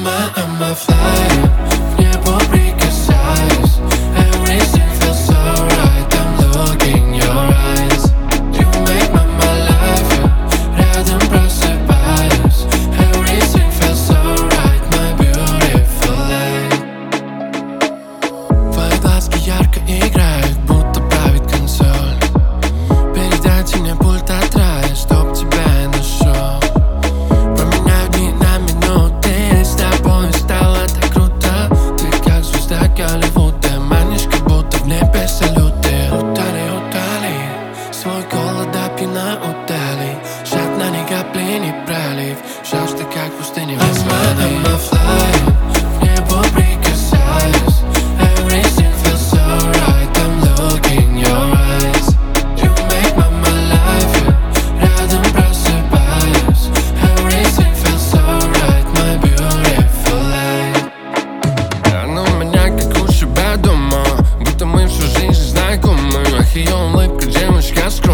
I'm a flyer, в небо прикасаюсь. Everything feels so right, I'm looking your eyes. You make my life, yeah, рядом просыпаюсь. Everything feels so right, my beautiful light. Твои глазки ярко играют, будто правит консоль. Передайте мне пульт от рая, чтоб тебя я нашел. Променяю дни на минуты, с тобой стало так круто. Ты как звезда Голливуда, манишь, как будто в небе салюты. Утоли, утоли, свой голод допьяна удали. Жадно ни капли не пролив, жаль, что как в пустыне без воды. I'm a flyer, в небо прикасаюсь. Everything feels so right, I'm looking your eyes. You make my life, yeah, рядом просыпаюсь. Everything feels so right, my beautiful light. Она у меня как у себя дома, будто мы всю жизнь знакомы. Ах, ее улыбка девушка с